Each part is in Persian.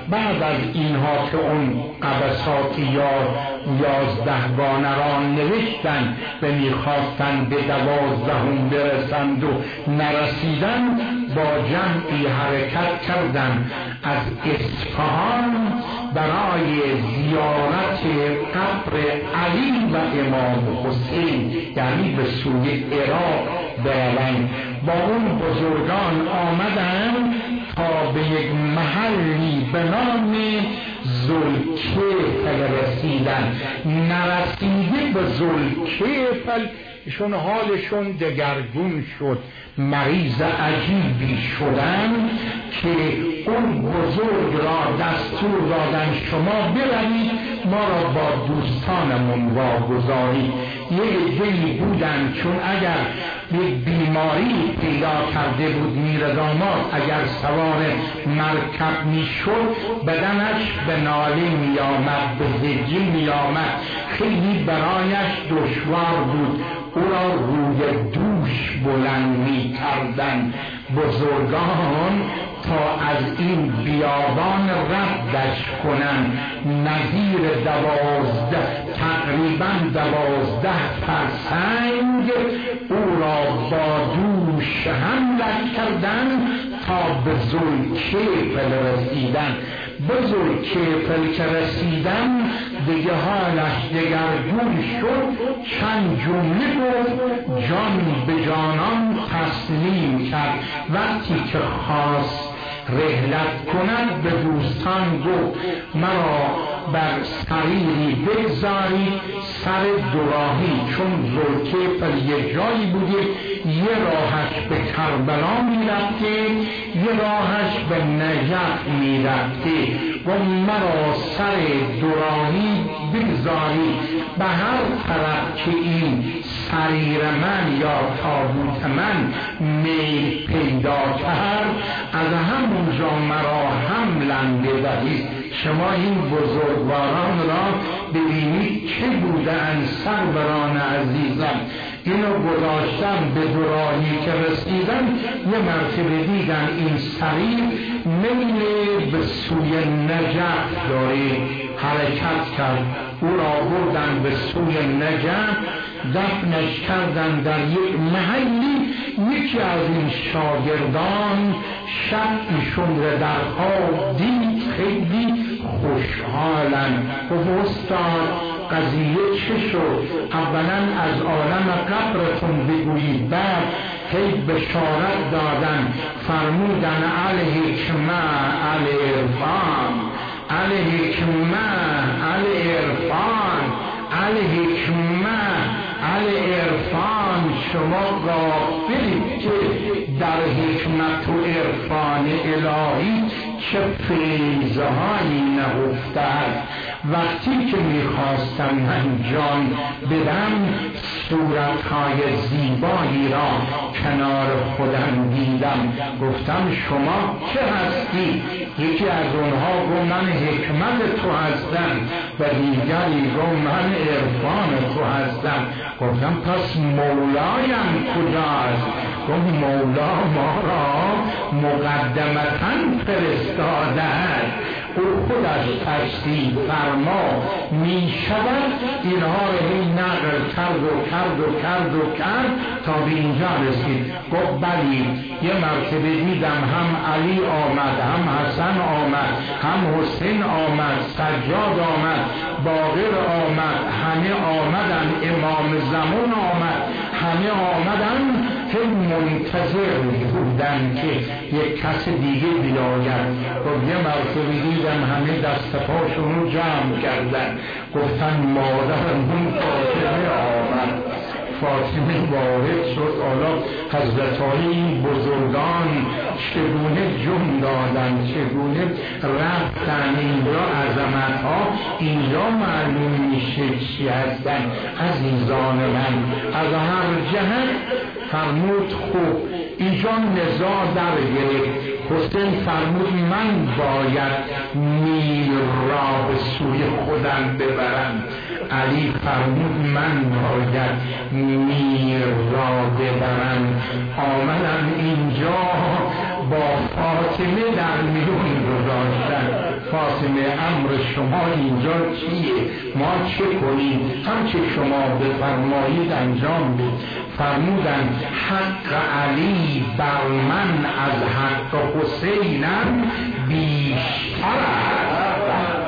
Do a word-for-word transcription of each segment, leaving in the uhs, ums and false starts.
بعد از اینها که اون قبسات یا یازدهگانه را نوشتن و میخواستن به دوازدهم برسند و نرسیدن، با جمعی حرکت کردن از اصفهان برای زیارت قبر علی و امام حسین، یعنی به سوی عراق بروند. با اون بزرگان آمدن تا به یک محلی به نام ذوالکفل رسیدن. نرسیده به ذوالکفل ایشون حالشون دگرگون شد، مریض عجیبی شدن که اون بزرگ را دستور دادن شما بروید ما را با دوستانمون واگذارید. یه عده‌ای بودن چون اگر یک بیماری پیدا کرده بود میرداماد اگر سوار مرکب میشد بدنش به ناله میآمد، به زجی میآمد، خیلی برایش دشوار بود. او را روی دوش بلند می کردن بزرگان تا از این بیابان ردش کنن. نظیر دوازده تقریبا دوازده فرسنگ او را با دوش حمل کردن تا به ذوالکفل رسیدن. به ذوالکفل که رسیدن دیگه حالش دگرگون شد، چند جمله گفت، جان به جانان تسلیم کرد. وقتی که خواست رحلت کند به دوستان گفت مرا بر سریری بگذاری سر دوراهی، چون ذوالکفل یه جایی بوده یه راهش به کربلا میرفته یه راهش به نجف میرفته و مرا سر دوراهی بگذاری. به هر طرف که این سریر من یا تابوت من میل پیدا کرد از همونجا مرا حملم بدهید. شما این بزرگواران را ببینید چه بودن سروران عزیزم. اینو گذاشتم به دوراهی که رسیدن یه مرتبه دیدن این سریر میل به سوی نجف داره حرکت کرد. او را بردن به سوی نجف، دفنش کردن در یک محلی. یکی از این شاگردان شب ایشون را در خواب دید، خیلی خوشحالن. و استاد قضیه چه شد؟ اولا از عالم قبرتون بگویید، بعد هی بشارت دادن فرمودن الحکمه العرفان الحکمه العرفان الحکمه العرفان. شما غافلید که در حکمت و عرفان الهی چه فیضهایی نهفته است. وقتی که میخواستم من جان بدم صورتهای زیبایی را کنار خودم دیدم. گفتم شما چه هستی؟ یکی از اونها گفت من حکمت تو هستم و دیگری گفت من عرفان تو هستم. گفتم پس مولایم کجاست؟ گفت مولا ما را مقدمتاً فرستاده است، او خودش تشریح فرما می شود. اینها رو هی نقل کرد و کرد و کرد و کرد تا به اینجا رسید. گفت بلی یه مرتبه دیدم هم علی آمد، هم حسن آمد، هم حسین آمد، سجاد آمد، باقر آمد، همه آمدن، امام زمان آمد، همه آمدن که منتظر بودن که یک کس دیگه بیاید. و یه مرتبه دیدم همه دست پاشون رو جمع کردن، گفتن مادرمون فاطمه آمد. فاطمه وارد شد. حالا حضرت علی بزرگان چگونه جون دادن، چگونه رفتن اینجا عظمت ها اینجا معلوم میشه چی هستن. عزیزان من از هر جهت فرمود خوب اینجا نزاع در گرفت. حسین فرمود من باید میر را به سوی خودم ببرم. علی فرمود من باید میر را ببرم. آمدم اینجا با فاطمه در میون گذاشتن. فاطمه امر شما اینجا چیه؟ ما چه کنیم؟ هم چه شما بفرمایید انجام بدید. فرمودن حق علی بر من از حق حسینم بیشتر است.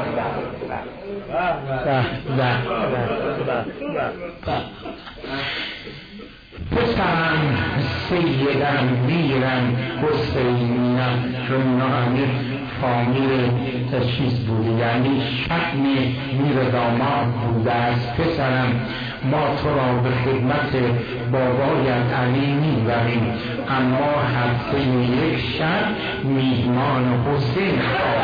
پسرم سیدم میرم حسینیم، چون اینا همه فامیل چیز بوده، یعنی شأن میر داماد بوده است. پسرم ما تو را به خدمت بابایت علی میبریم، اما هفته یک شب میهمان حسین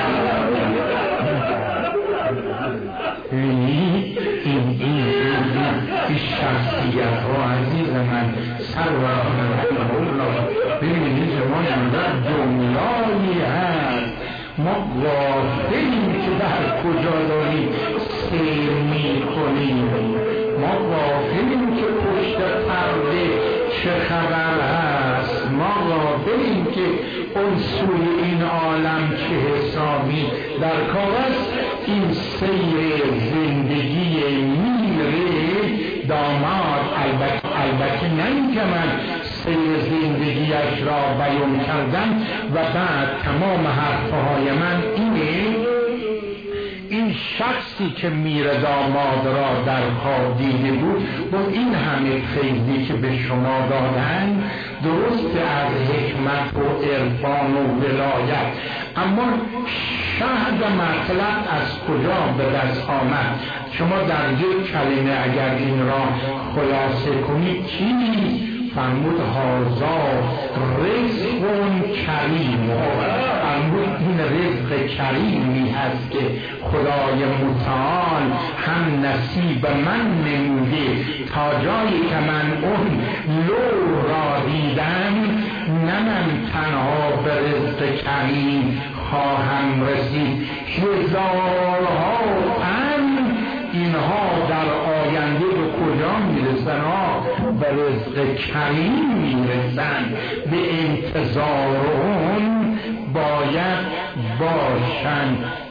این این این این شخصیت ها عزیز من سروران رحمه الله. ببینید شما در دنیایی هست ما غافلیم که در کجا داریم سیر می کنیم، ما غافلیم که پشت پرده چه خبر هست، ما غافلیم که اون سوی این عالم چه حسابی در کار است. این سیر زندگی میر داماد، البته البته نه اینکه من سیر زندگیش را بیان کردم و بعد تمام حرفهای من اینه، این شخصی که میر داماد را در خواب دیده بود و این همه فیضی که به شما دادن درست از حکمت و عرفان و ولایت، اما شهد مطلب از کجا به دست آمد؟ شما در یک کلمه اگر این را خلاصه کنید چی؟ فرمود هازا رزق کریم، فرمود این رزق کریمی هست که خدای متعال هم نصیب من نموده، تا جایی که من اون لو را دیدم نه من تنها به رزق کریم خواهم رسید، هزارها تن اینها در آینده به کجا میرسن؟ ها به رزق کریم میرسن، به انتظار اون باید باشن.